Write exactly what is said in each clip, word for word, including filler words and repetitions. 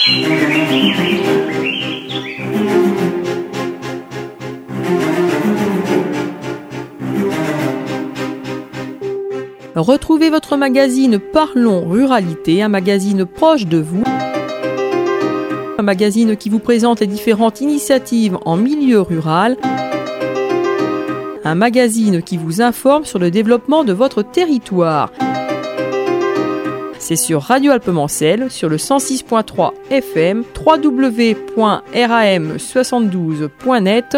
Retrouvez votre magazine Parlons Ruralité, un magazine proche de vous. Un magazine qui vous présente les différentes initiatives en milieu rural. Un magazine qui vous informe sur le développement de votre territoire. C'est sur Radio Alpemancel, sur le cent six point trois F M, w w w point ram soixante-douze point net.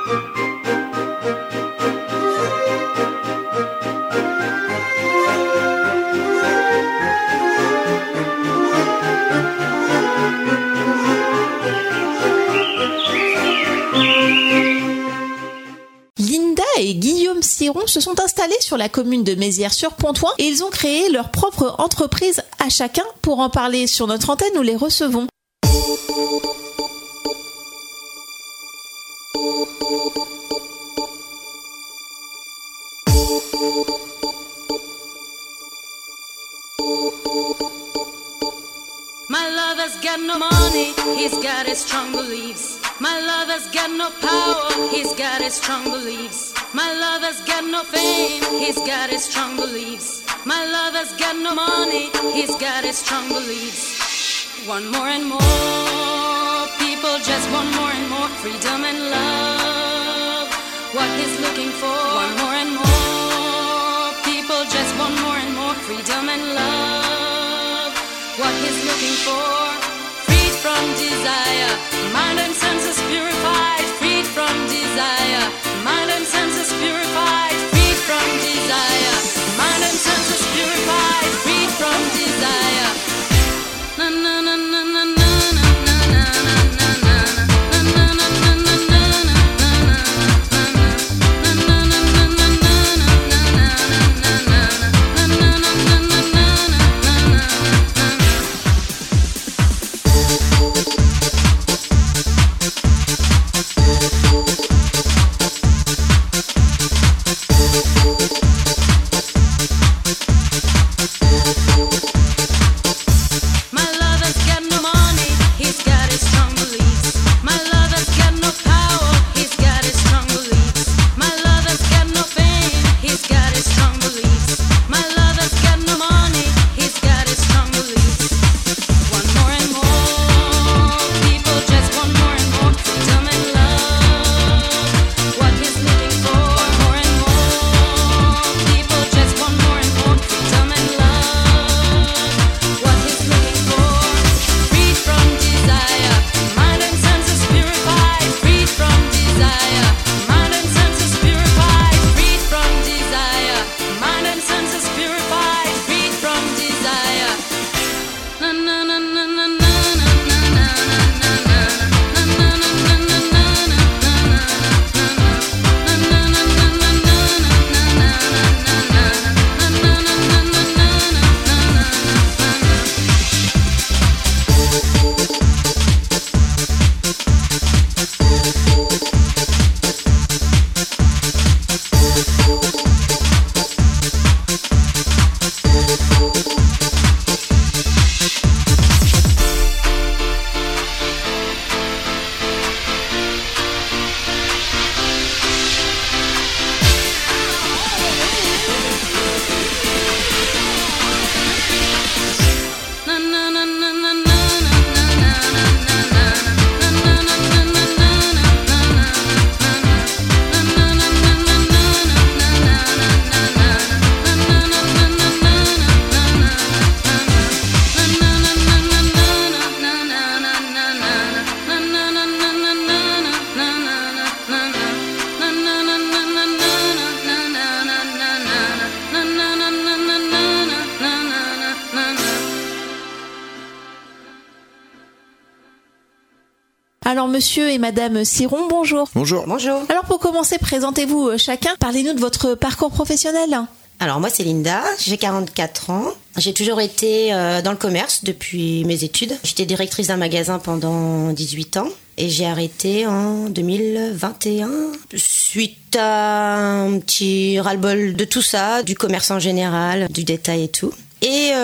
Et Guillaume Siron se sont installés sur la commune de Mézières-sur-Pontoin et ils ont créé leur propre entreprise à chacun. Pour en parler sur notre antenne, nous les recevons. My lover's got no money, he's got his strong beliefs. My lover's got no power, he's got his strong beliefs. My lover's got no fame, he's got his strong beliefs. My lover's got no money, he's got his strong beliefs. Want more and more, people just want more and more freedom and love. What he's looking for, want more and more, people just want more and more freedom and love. What he's looking for, freed from desire, mind and senses purified, freed from desire, mind and senses purified, freed from desire, mind and senses purified, freed from desire. Na na na na na na na na na na Alors monsieur et madame Siron, bonjour. Bonjour. Bonjour. Alors pour commencer, présentez-vous chacun. Parlez-nous de votre parcours professionnel. Alors moi c'est Linda, j'ai quarante-quatre ans. J'ai toujours été euh, dans le commerce depuis mes études. J'étais directrice d'un magasin pendant dix-huit ans et j'ai arrêté en deux mille vingt et un suite à un petit ras-le-bol de tout ça, du commerce en général, du détail et tout. Et euh,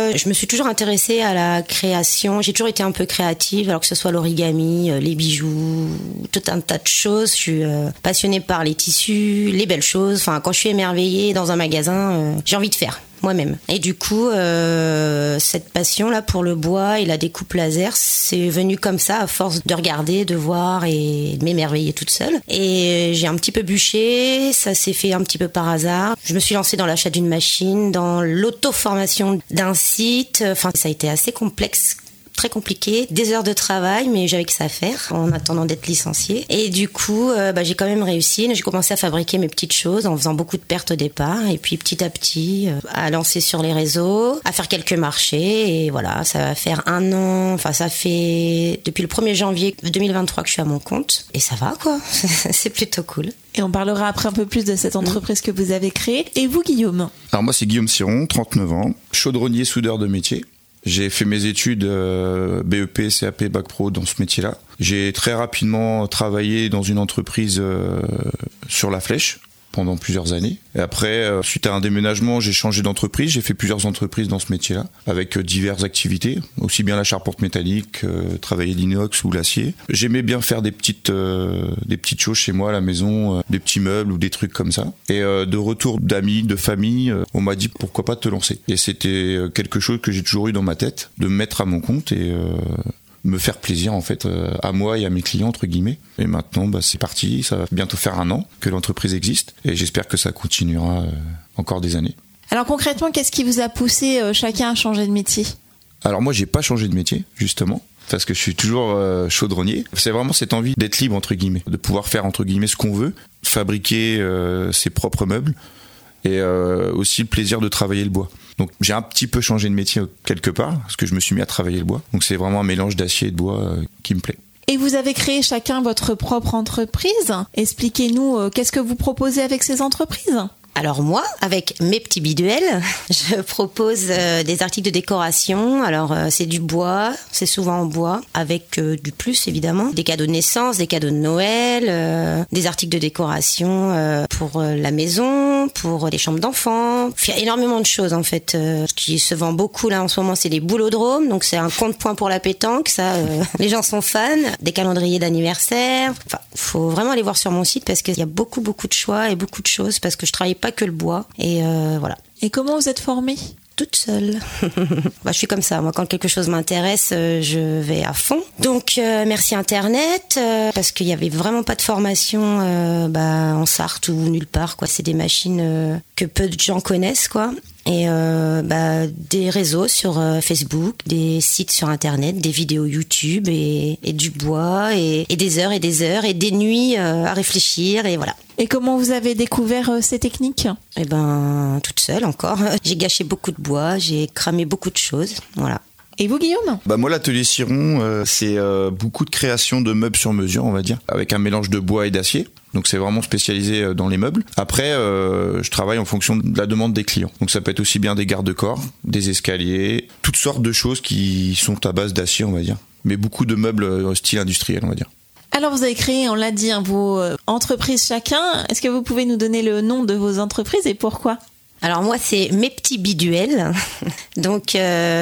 euh, je me suis toujours intéressée à la création. J'ai toujours été un peu créative, alors que ce soit l'origami, euh, les bijoux, tout un tas de choses. Je suis euh, passionnée par les tissus, les belles choses. Enfin, quand je suis émerveillée dans un magasin, euh, j'ai envie de faire moi-même. Et du coup, euh, cette passion-là pour le bois et la découpe laser, c'est venu comme ça à force de regarder, de voir et de m'émerveiller toute seule. Et j'ai un petit peu bûché, ça s'est fait un petit peu par hasard. Je me suis lancée dans l'achat d'une machine, dans l'auto-formation d'un site. Enfin, ça a été assez complexe. Très compliqué, des heures de travail, mais j'avais que ça à faire en attendant d'être licenciée. Et du coup, euh, bah, j'ai quand même réussi. J'ai commencé à fabriquer mes petites choses en faisant beaucoup de pertes au départ, et puis petit à petit euh, à lancer sur les réseaux, à faire quelques marchés. Et voilà, ça va faire un an. Enfin, ça fait depuis le premier janvier deux mille vingt-trois que je suis à mon compte, et ça va quoi. C'est plutôt cool. Et on parlera après un peu plus de cette entreprise que vous avez créée. Et vous, Guillaume? Alors moi, c'est Guillaume Siron, trente-neuf ans, chaudronnier soudeur de métier. J'ai fait mes études euh, B E P, C A P, Bac Pro dans ce métier-là. J'ai très rapidement travaillé dans une entreprise euh, sur la Flèche pendant plusieurs années. Et après, euh, suite à un déménagement, j'ai changé d'entreprise. J'ai fait plusieurs entreprises dans ce métier-là, avec euh, diverses activités, aussi bien la charpente métallique, euh, travailler l'inox ou l'acier. J'aimais bien faire des petites, euh, des petites choses chez moi à la maison, euh, des petits meubles ou des trucs comme ça. Et euh, de retour d'amis, de famille, euh, on m'a dit pourquoi pas te lancer. Et c'était quelque chose que j'ai toujours eu dans ma tête, de me mettre à mon compte et... Euh, me faire plaisir en fait euh, à moi et à mes clients entre guillemets. Et maintenant bah, c'est parti, ça va bientôt faire un an que l'entreprise existe et j'espère que ça continuera euh, encore des années. Alors concrètement, qu'est-ce qui vous a poussé euh, chacun à changer de métier? Alors moi j'ai pas changé de métier justement parce que je suis toujours euh, chaudronnier. C'est vraiment cette envie d'être libre entre guillemets, de pouvoir faire entre guillemets ce qu'on veut, fabriquer euh, ses propres meubles et euh, aussi le plaisir de travailler le bois. Donc j'ai un petit peu changé de métier quelque part, parce que je me suis mis à travailler le bois. Donc c'est vraiment un mélange d'acier et de bois euh, qui me plaît. Et vous avez créé chacun votre propre entreprise. Expliquez-nous, euh, qu'est-ce que vous proposez avec ces entreprises ? Alors moi, avec mes petits biduels, je propose euh, des articles de décoration. Alors euh, c'est du bois, c'est souvent en bois, avec euh, du plus évidemment. Des cadeaux de naissance, des cadeaux de Noël, euh, des articles de décoration euh, pour euh, la maison, pour les chambres d'enfants. Il y a énormément de choses en fait. Euh, ce qui se vend beaucoup là en ce moment, c'est les boulodromes. Donc c'est un compte-point pour la pétanque, ça, euh, les gens sont fans. Des calendriers d'anniversaire. Enfin, faut vraiment aller voir sur mon site parce qu'il y a beaucoup beaucoup de choix et beaucoup de choses parce que je travaille pas que le bois et euh, voilà. Et comment vous êtes formée ? Toute seule. Bah, je suis comme ça. Moi, quand quelque chose m'intéresse, euh, je vais à fond. Donc, euh, merci Internet, euh, parce qu'il y avait vraiment pas de formation euh, bah, en Sarthe ou nulle part. Quoi. C'est des machines euh, que peu de gens connaissent, quoi. Et euh, bah, des réseaux sur euh, Facebook, des sites sur Internet, des vidéos YouTube et, et du bois et, et des heures et des heures et des nuits euh, à réfléchir et voilà. Et comment vous avez découvert euh, ces techniques ? Eh ben, toute seule encore. J'ai gâché beaucoup de bois, j'ai cramé beaucoup de choses, voilà. Et vous, Guillaume ? Bah moi, l'atelier Siron, euh, c'est euh, beaucoup de création de meubles sur mesure, on va dire, avec un mélange de bois et d'acier. Donc c'est vraiment spécialisé dans les meubles. Après, euh, je travaille en fonction de la demande des clients. Donc ça peut être aussi bien des garde-corps, des escaliers, toutes sortes de choses qui sont à base d'acier, on va dire. Mais beaucoup de meubles style industriel, on va dire. Alors vous avez créé, on l'a dit, hein, vos euh, entreprises chacun. Est-ce que vous pouvez nous donner le nom de vos entreprises et pourquoi ? Alors moi, c'est Mes Petits Biduels. Donc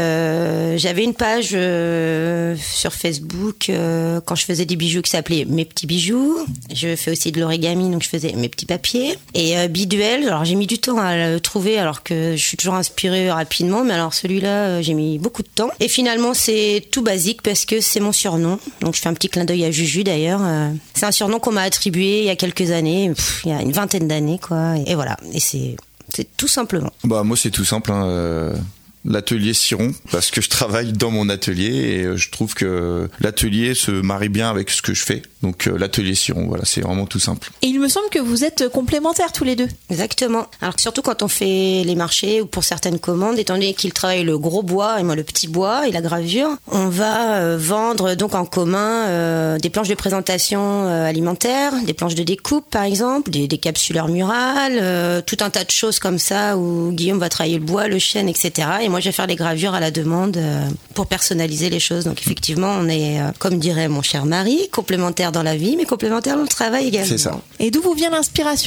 euh, j'avais une page euh, sur Facebook euh, quand je faisais des bijoux qui s'appelait Mes Petits Bijoux. Je fais aussi de l'origami, donc je faisais mes petits papiers. Et euh, Biduel, alors j'ai mis du temps à le trouver alors que je suis toujours inspirée rapidement, mais alors celui-là, euh, j'ai mis beaucoup de temps. Et finalement, c'est tout basique parce que c'est mon surnom. Donc je fais un petit clin d'œil à Juju d'ailleurs. Euh, c'est un surnom qu'on m'a attribué il y a quelques années, pff, il y a une vingtaine d'années quoi. Et voilà, et c'est... C'est tout simplement. Bah moi c'est tout simple, hein. euh, l'atelier Siron, parce que je travaille dans mon atelier et je trouve que l'atelier se marie bien avec ce que je fais. Donc euh, l'atelier Siron, voilà, c'est vraiment tout simple. Et il me semble que vous êtes complémentaires tous les deux. Exactement. Alors surtout quand on fait les marchés ou pour certaines commandes, étant donné qu'il travaille le gros bois et moi le petit bois et la gravure, on va euh, vendre donc en commun euh, des planches de présentation euh, alimentaire, des planches de découpe par exemple, des, des capsuleurs murales, euh, tout un tas de choses comme ça où Guillaume va travailler le bois, le chêne, et cetera. Et moi je vais faire les gravures à la demande euh, pour personnaliser les choses. Donc effectivement on est, euh, comme dirait mon cher mari, complémentaires dans la vie mais complémentaires dans le travail également. C'est ça. Et d'où vous vient l'inspiration à chacun ?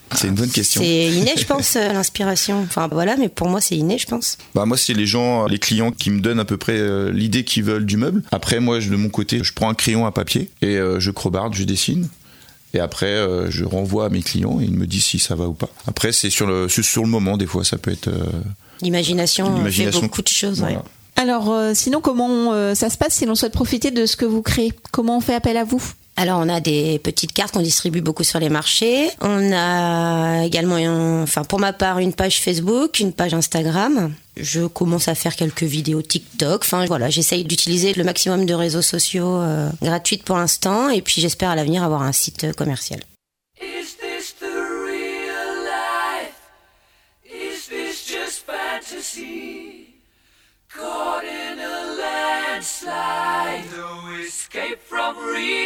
C'est une bonne question. C'est inné, je pense, euh, l'inspiration. Enfin voilà, mais pour moi, c'est inné, je pense. Bah moi, c'est les gens, les clients qui me donnent à peu près euh, l'idée qu'ils veulent du meuble. Après, moi, je, de mon côté, je prends un crayon à papier et euh, je crobarde, je dessine. Et après, euh, je renvoie à mes clients et ils me disent si ça va ou pas. Après, c'est sur le, c'est sur le moment, des fois, ça peut être... Euh, L'imagination, l'imagination fait beaucoup de choses. Voilà. Ouais. Alors, euh, sinon, comment euh, ça se passe si l'on souhaite profiter de ce que vous créez? Comment on fait appel à vous? Alors, on a des petites cartes qu'on distribue beaucoup sur les marchés. On a également, un, enfin, pour ma part, une page Facebook, une page Instagram. Je commence à faire quelques vidéos TikTok. Enfin, voilà, j'essaye d'utiliser le maximum de réseaux sociaux euh, gratuits pour l'instant. Et puis, j'espère à l'avenir avoir un site commercial. Is this the real life? Is this just fantasy? Caught in a landslide, no escape from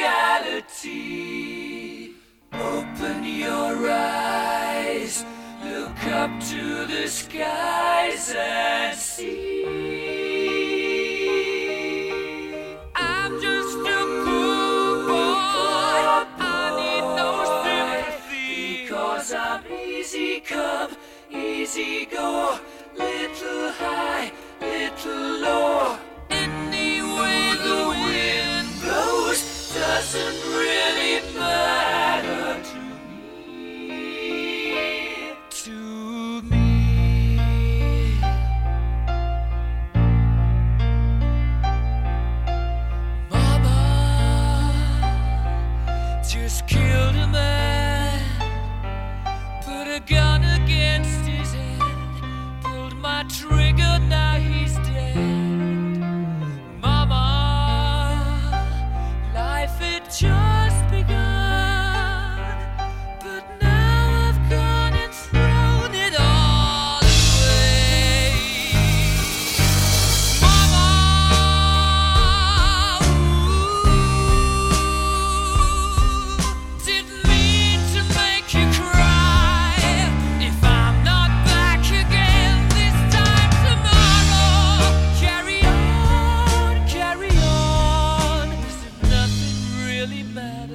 reality. Open your eyes, look up to the skies and see. I'm just a poor boy, I need no sympathy, because I'm easy come, easy go, little high, little low. Any way the wind blows doesn't really matter to me, to me. Mama just killed a man, put a gun against his head, pulled my trigger, now he's dead. Mama, life had just begun, but now I've gone and thrown it all away. Mama, ooh, didn't mean to make you cry. If I'm not back again this time tomorrow, carry on, carry on, as if nothing really matters.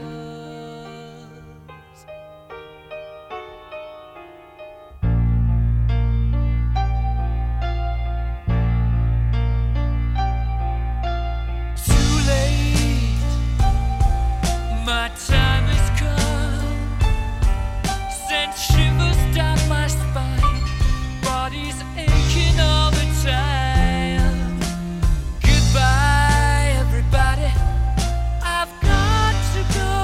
Too late, my time has come, sent shivers down my spine, body's aching all the time. Goodbye, everybody, I've got to go,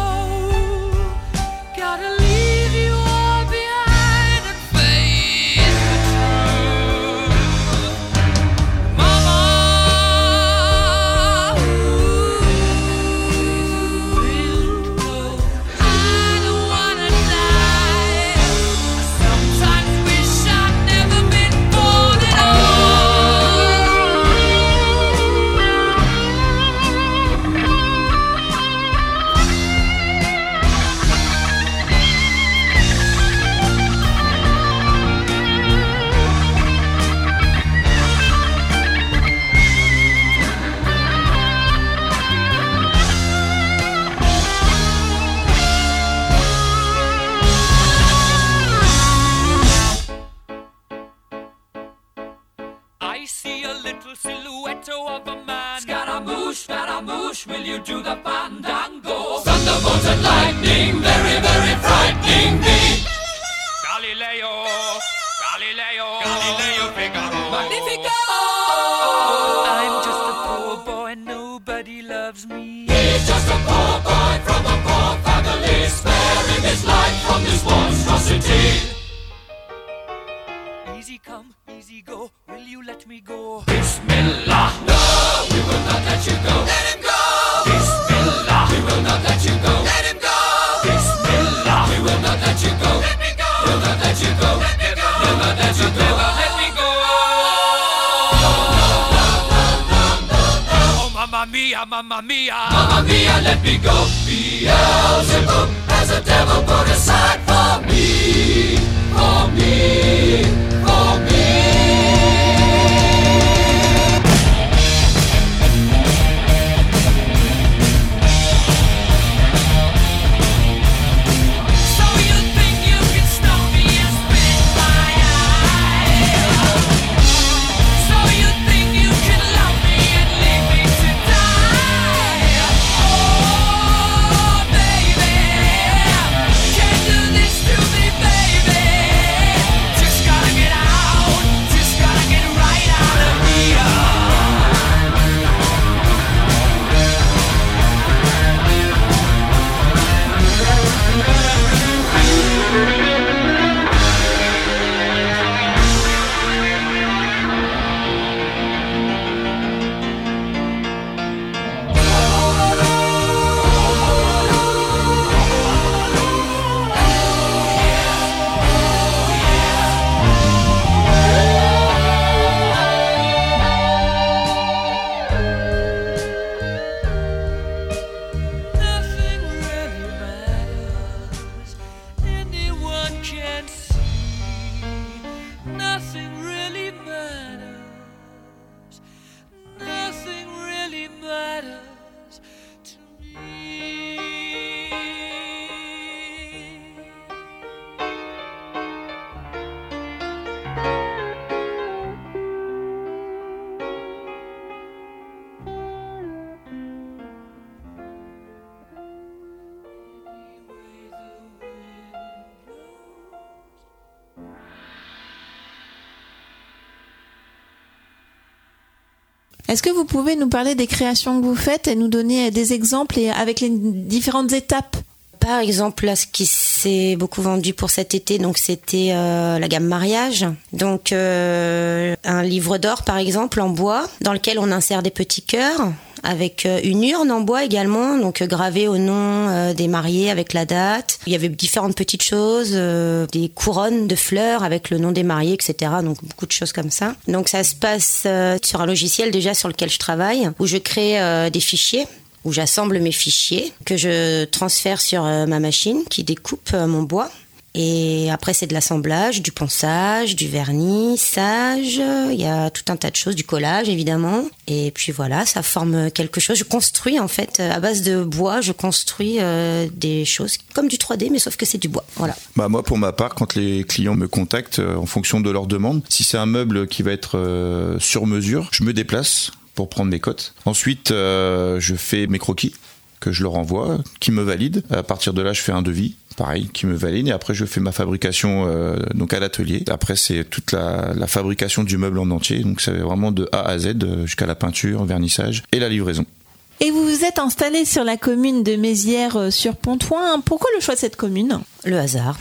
gotta leave you all behind and face the truth. Mama, ooh, I don't wanna die. I sometimes wish I'd never been born at I see a little silhouette of a man. Scaramouche, Scaramouche, will you do the fandango? Thunderbolts and lightning, very, very frightening me. Galileo, Galileo, Galileo Figaro. Magnifico! I'm just a poor boy, nobody loves me. He's just a poor boy from a poor family, sparing his life from this monstrosity. Easy come, easy go, will you let me go? Bismillah, no, we will not let you go. Let him go! Bismillah, we will not let you go. Let him go! Bismillah, we will not let you go. Let me go! We'll not let you go. Let me go! We'll not let you go. Let me go! No, no, no, no, no, no, no. Oh, mamma mia, mamma mia. Mamma mia, let me go. Beelzebub has a devil put aside for me. For me. For me. So you think you can stop Est-ce que vous pouvez nous parler des créations que vous faites et nous donner des exemples et avec les différentes étapes? Par exemple, là, ce qui s'est beaucoup vendu pour cet été, donc c'était euh, la gamme mariage. Donc euh, un livre d'or, par exemple, en bois, dans lequel on insère des petits cœurs, avec euh, une urne en bois également, donc euh, gravée au nom euh, des mariés avec la date. Il y avait différentes petites choses, euh, des couronnes de fleurs avec le nom des mariés, et cetera. Donc beaucoup de choses comme ça. Donc ça se passe euh, sur un logiciel déjà sur lequel je travaille, où je crée euh, des fichiers, où j'assemble mes fichiers, que je transfère sur euh, ma machine qui découpe euh, mon bois. Et après, c'est de l'assemblage, du ponçage, du vernissage, il y a tout un tas de choses, du collage évidemment. Et puis voilà, ça forme quelque chose. Je construis en fait, à base de bois, je construis euh, des choses comme du trois D, mais sauf que c'est du bois. Voilà. Bah moi, pour ma part, quand les clients me contactent, euh, en fonction de leur demande, si c'est un meuble qui va être euh, sur mesure, je me déplace pour prendre mes cotes. Ensuite, euh, je fais mes croquis que je leur envoie, qui me valident. À partir de là, je fais un devis, pareil, qui me valide. Et après, je fais ma fabrication euh, donc à l'atelier. Après, c'est toute la, la fabrication du meuble en entier. Donc, c'est vraiment de A à Z jusqu'à la peinture, vernissage et la livraison. Et vous vous êtes installé sur la commune de Mézières-sur-Pontoin. Pourquoi le choix de cette commune? Le hasard.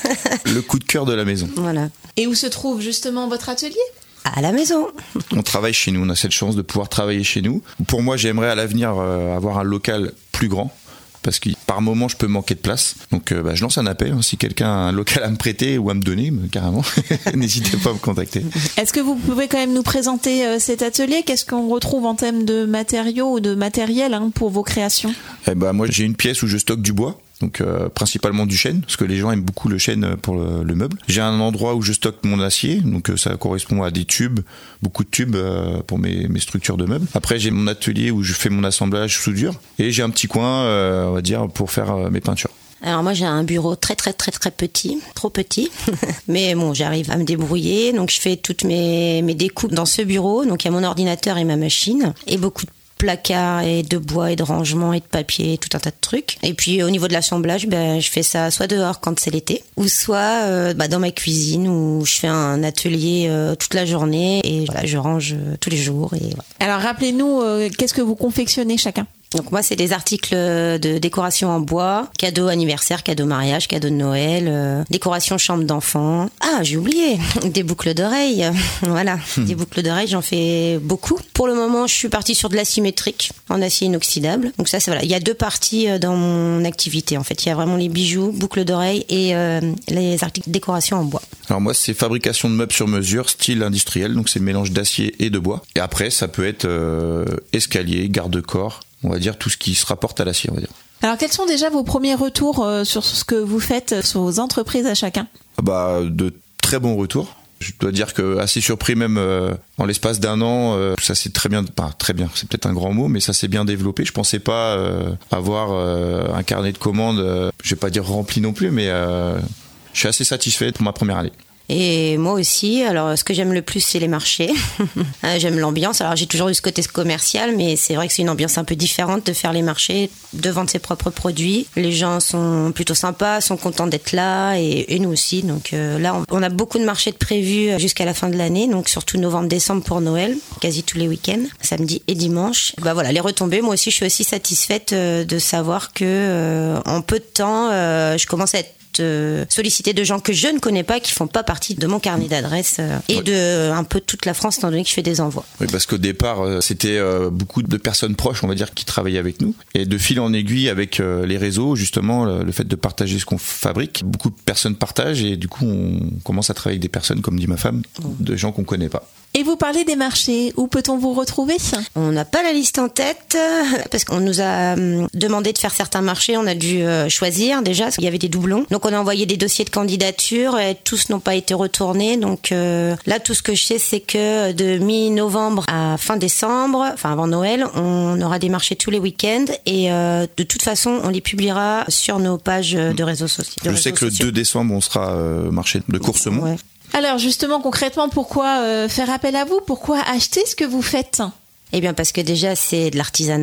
Le coup de cœur de la maison. Voilà. Et où se trouve justement votre atelier? À la maison. On travaille chez nous, on a cette chance de pouvoir travailler chez nous. Pour moi, j'aimerais à l'avenir euh, avoir un local plus grand, parce que par moment, je peux manquer de place. Donc, euh, bah, je lance un appel. Hein, si quelqu'un a un local à me prêter ou à me donner, bah, carrément, n'hésitez pas à me contacter. Est-ce que vous pouvez quand même nous présenter euh, cet atelier? Qu'est-ce qu'on retrouve en termes de matériaux ou de matériel hein, pour vos créations? Eh bah, moi, j'ai une pièce où je stocke du bois. Donc euh, principalement du chêne, parce que les gens aiment beaucoup le chêne pour le, le meuble. J'ai un endroit où je stocke mon acier, donc euh, ça correspond à des tubes, beaucoup de tubes euh, pour mes, mes structures de meubles. Après j'ai mon atelier où je fais mon assemblage soudure, et j'ai un petit coin, euh, on va dire, pour faire euh, mes peintures. Alors moi j'ai un bureau très très très très petit, trop petit, mais bon j'arrive à me débrouiller, donc je fais toutes mes, mes découpes dans ce bureau, donc il y a mon ordinateur et ma machine, et beaucoup de placards et de bois et de rangement et de papier, tout un tas de trucs. Et puis au niveau de l'assemblage, ben, je fais ça soit dehors quand c'est l'été, ou soit euh, bah, dans ma cuisine où je fais un atelier euh, toute la journée et voilà, je range euh, tous les jours. Et, voilà. Alors rappelez-nous, euh, qu'est-ce que vous confectionnez chacun? Donc moi c'est des articles de décoration en bois, cadeaux anniversaire, cadeaux mariage, cadeaux de Noël, euh, décoration chambre d'enfant. Ah j'ai oublié, des boucles d'oreilles. Voilà, des boucles d'oreilles j'en fais beaucoup. Pour le moment je suis partie sur de l'asymétrique en acier inoxydable. Donc ça c'est voilà, il y a deux parties dans mon activité en fait. Il y a vraiment les bijoux, boucles d'oreilles et euh, les articles de décoration en bois. Alors moi c'est fabrication de meubles sur mesure, style industriel, donc c'est mélange d'acier et de bois. Et après ça peut être euh, escalier, garde-corps. On va dire tout ce qui se rapporte à l'acier, on va dire. Alors, quels sont déjà vos premiers retours euh, sur ce que vous faites sur vos entreprises à chacun? Bah, de très bons retours. Je dois dire que assez surpris même euh, en l'espace d'un an, euh, ça s'est très bien, pas très bien, c'est peut-être un grand mot, mais ça s'est bien développé. Je pensais pas euh, avoir euh, un carnet de commandes, euh, je vais pas dire rempli non plus, mais euh, je suis assez satisfait pour ma première année. Et moi aussi, alors ce que j'aime le plus c'est les marchés. J'aime l'ambiance, alors j'ai toujours eu ce côté commercial, mais c'est vrai que c'est une ambiance un peu différente de faire les marchés, de vendre ses propres produits. Les gens sont plutôt sympas, sont contents d'être là et, et nous aussi. Donc euh, là on, on a beaucoup de marchés de prévus jusqu'à la fin de l'année, donc surtout novembre-décembre pour Noël, quasi tous les week-ends, samedi et dimanche. Bah voilà, les retombées, moi aussi je suis aussi satisfaite euh, de savoir que euh, en peu de temps euh, je commence à être solliciter de gens que je ne connais pas, qui font pas partie de mon carnet d'adresses euh, et oui. de un peu toute la France, étant donné que je fais des envois. Oui, parce qu'au départ, euh, c'était euh, beaucoup de personnes proches, on va dire, qui travaillaient avec nous. Et de fil en aiguille avec euh, les réseaux, justement, le, le fait de partager ce qu'on fabrique, beaucoup de personnes partagent et du coup, on commence à travailler avec des personnes, comme dit ma femme, mmh. de gens qu'on connaît pas. Et vous parlez des marchés, où peut-on vous retrouver? On n'a pas la liste en tête, parce qu'on nous a demandé de faire certains marchés, on a dû choisir déjà, parce qu'il y avait des doublons. Donc on a envoyé des dossiers de candidature, et tous n'ont pas été retournés. Donc euh, là, tout ce que je sais, c'est que de mi-novembre à fin décembre, enfin avant Noël, on aura des marchés tous les week-ends, et euh, de toute façon, on les publiera sur nos pages de réseaux sociaux. Je sais que le deux décembre, on sera euh, marché de Coursemont. Ouais. Alors justement, concrètement, pourquoi euh, faire appel à vous? Pourquoi acheter ce que vous faites? Eh bien parce que déjà c'est de l'artisanat,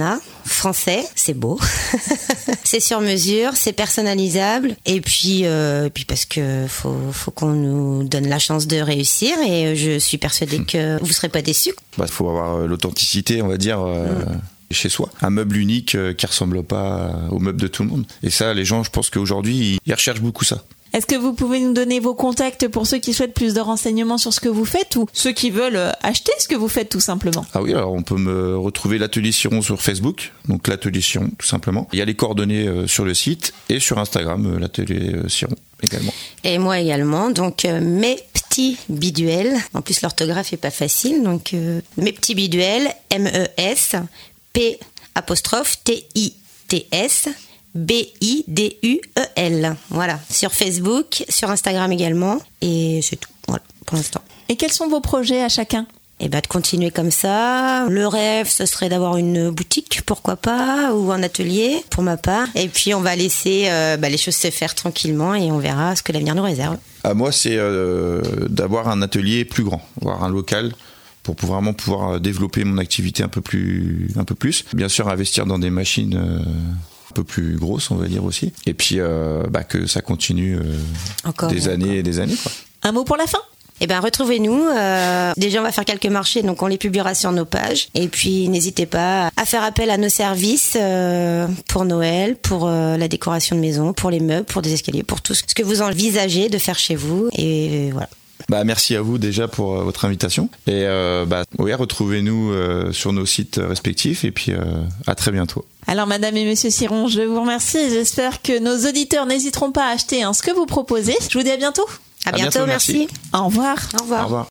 français, c'est beau. C'est sur mesure, c'est personnalisable. Et puis, euh, et puis parce que faut, faut qu'on nous donne la chance de réussir. Et je suis persuadée que vous serez pas déçus. Bah, faut avoir l'authenticité, on va dire. Euh... Mmh. Chez soi, un meuble unique euh, qui ressemble pas au meuble de tout le monde. Et ça, les gens, je pense qu'aujourd'hui, ils recherchent beaucoup ça. Est-ce que vous pouvez nous donner vos contacts pour ceux qui souhaitent plus de renseignements sur ce que vous faites ou ceux qui veulent acheter ce que vous faites tout simplement? Ah oui, alors on peut me retrouver l'Atelier Ciron sur Facebook, donc l'Atelier Ciron tout simplement. Il y a les coordonnées euh, sur le site et sur Instagram, euh, l'Atelier euh, Ciron également. Et moi également, donc euh, mes petits biduels. En plus l'orthographe est pas facile, donc euh, mes petits biduels, M E S P apostrophe T I T S B I D U E L. Voilà, sur Facebook, sur Instagram également, et c'est tout, voilà, pour l'instant. Et quels sont vos projets à chacun? Eh ben, de continuer comme ça. Le rêve, ce serait d'avoir une boutique, pourquoi pas, ou un atelier, pour ma part. Et puis, on va laisser euh, bah, les choses se faire tranquillement et on verra ce que l'avenir nous réserve. À moi, c'est euh, d'avoir un atelier plus grand, avoir un local pour vraiment pouvoir développer mon activité un peu plus, un peu plus. Bien sûr, investir dans des machines euh, un peu plus grosses, on va dire aussi. Et puis, euh, bah, que ça continue euh, encore, des années encore. et des années, quoi. Un mot pour la fin? Eh ben, retrouvez-nous. Euh, déjà, on va faire quelques marchés, donc on les publiera sur nos pages. Et puis, n'hésitez pas à faire appel à nos services euh, pour Noël, pour euh, la décoration de maison, pour les meubles, pour des escaliers, pour tout ce que vous envisagez de faire chez vous. Et voilà. Bah, merci à vous déjà pour euh, votre invitation. Et euh, bah, oui, retrouvez-nous euh, sur nos sites respectifs. Et puis, euh, à très bientôt. Alors, madame et monsieur Ciron, je vous remercie. J'espère que nos auditeurs n'hésiteront pas à acheter hein, ce que vous proposez. Je vous dis à bientôt. À bientôt, à bientôt merci. merci. Au revoir. Au revoir. Au revoir.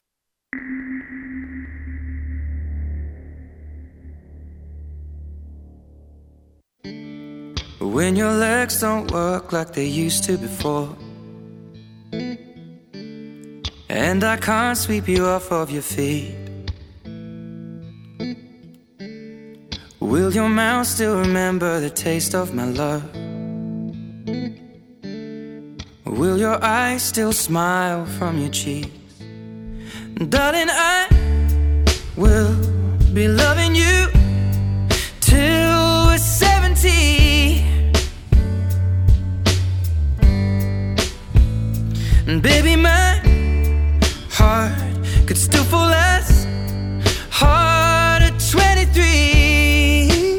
When your legs don't work like they used to before, and I can't sweep you off of your feet, will your mouth still remember the taste of my love? Will your eyes still smile from your cheeks? Darling, I will be loving you till we're seventy. And baby, my heart could still fall as hard at twenty-three.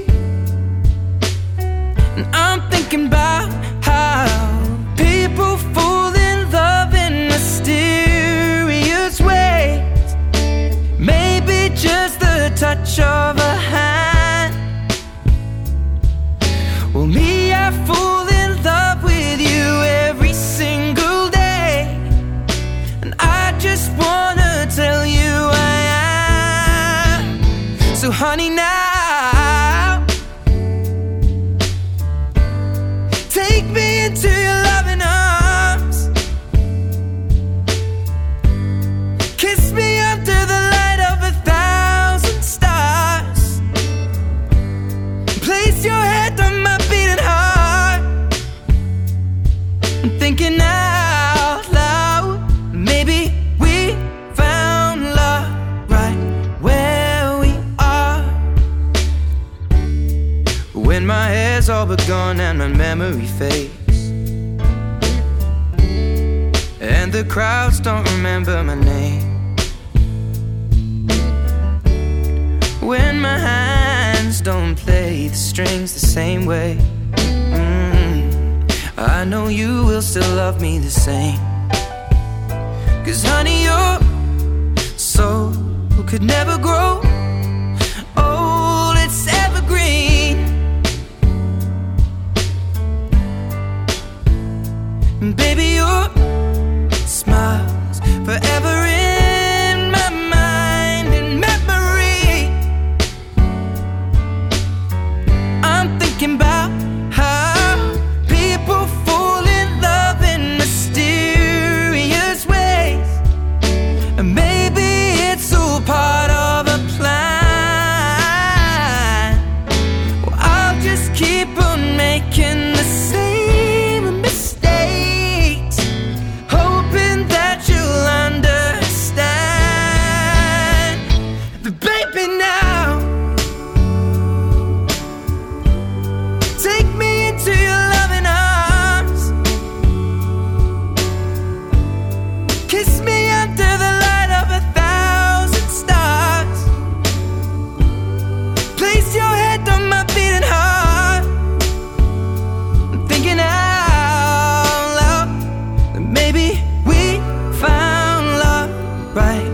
And I'm thinking about how people fall in love in mysterious ways. Maybe just the touch of a hand. Well, me, I fall in love with you every single day. And I just wanna tell you I am. So honey, now take me into your loving arms. Kiss me under the light of a thousand stars. Place your head on my beating heart. I'm thinking out loud, maybe we found love right where we are. When my hair's all but gone and my memory fades, and the crowds don't remember my name, when my hands don't play the strings the same way, mm, I know you will still love me the same. Cause honey, your soul could never grow old, it's evergreen. And baby, your smile's forever in my mind and memory. I'm thinking about how people fall in love in mysterious ways. And maybe it's all part of a plan. Place me under the light of a thousand stars. Place your head on my beating heart. I'm thinking out loud that maybe we found love right